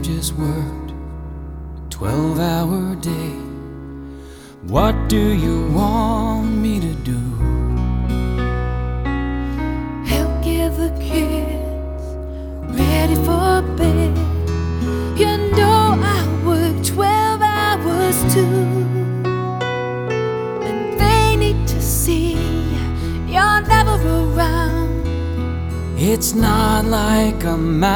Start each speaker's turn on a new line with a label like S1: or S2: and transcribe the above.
S1: just worked a 12-hour day. What do you want me to do?
S2: Help get the kids ready for bed. You know I work 12 hours too, and they need to see you're never around.
S1: It's not like I'm